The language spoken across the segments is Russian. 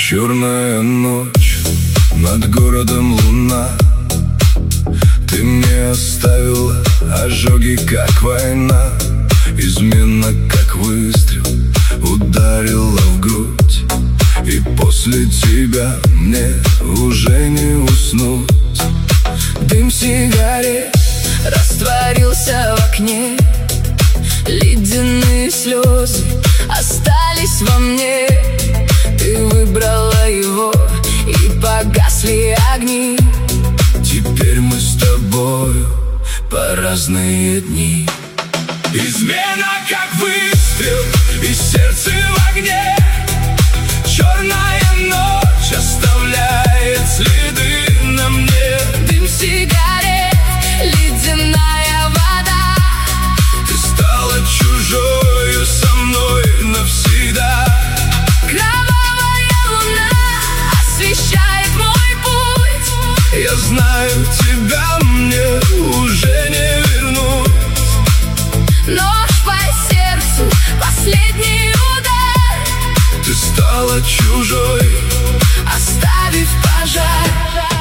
Черная ночь, над городом луна. Ты мне оставила ожоги, как война. Измена, как выстрел, ударила в грудь. И после тебя мне уже не уснуть. Дым сигарет растворился в окне. Ледяные слезы остались во мне. Ты выбрала его, и погасли огни. Теперь мы с тобою по разные дни. Измена, как выстрел, и сердце в огне. Черная ночь оставляет следы на мне. Дым сигарет, ледяная вода. Ты стала чужою со мной навсегда. Кровавая луна освещает мой путь. Я знаю, тебя мне уже не вернуть. Нож по сердцу, последний удар. Ты стала чужой, оставив пожар.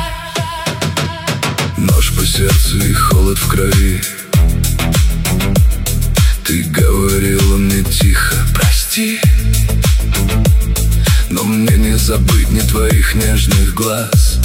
Нож по сердцу и холод в крови. Ты говорила мне тихо: прости. Но мне не забыть ни твоих нежных глаз,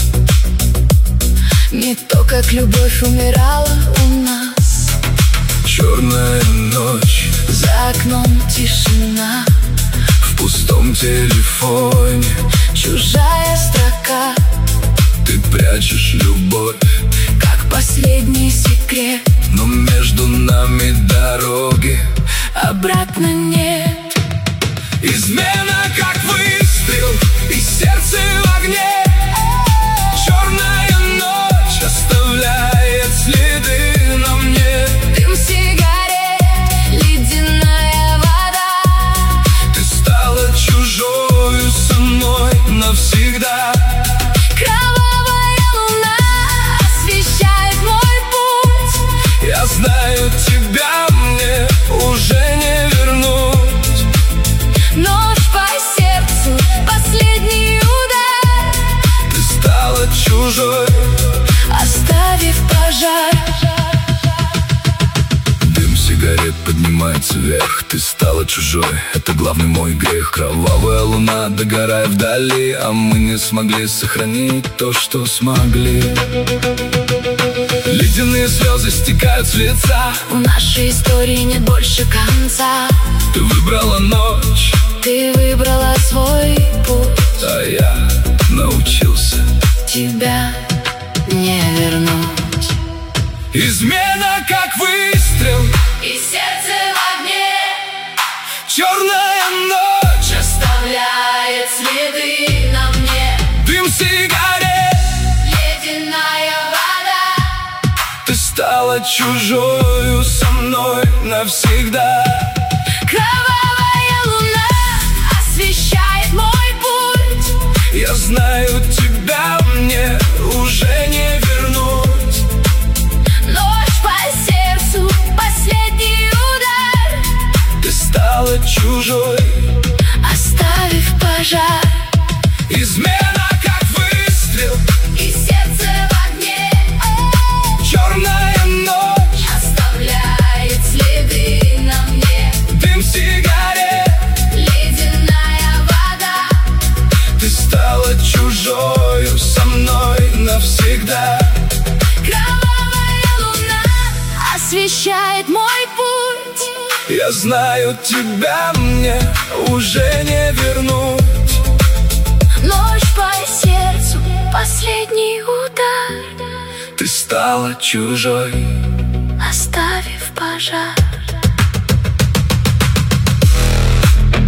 Не то, как любовь умирала у нас. черная ночь, За окном тишина, в пустом телефоне. чужая строка, Ты прячешь любовь, как последний секрет. но между нами дороги Обратно нет. измена, как выстрел, и сердце в огне. Черная ночь оставляет следы на мне. Дым сигарет, ледяная вода. Ты стала чужою со мной навсегда. Кровавая луна освещает мой путь. Я знаю, тебя мне уже не вернуть. Нож по сердцу, последний удар. Ты стала чужой, Оставив пожар. Дым сигарет поднимается вверх. Ты стала чужой, это главный мой грех. Кровавая луна, догорая вдали, а мы не смогли сохранить то, что смогли. Ледяные слезы стекают с лица. У нашей истории нет больше конца. Ты выбрала ночь, Ты выбрала свой путь. а я научился. Тебя не вернуть. измена, как выстрел, И сердце в огне черная ночь, оставляет следы на мне. дым сигарет. Ледяная вода. Ты стала чужою со мной навсегда. Кровавая луна освещает мой путь. Я знаю, тебя мне уже не вернуть. Нож по сердцу, последний удар. Ты стала чужой, Оставив пожар. измена, как выстрел, И сердце в огне черная ночь, оставляет следы на мне. дым сигарет. Ледяная вода. Ты стала чужою со мной навсегда. Кровавая луна освещает мой путь. Я знаю, тебя мне уже не вернуть. Нож по сердцу, последний удар. Ты стала чужой, Оставив пожар.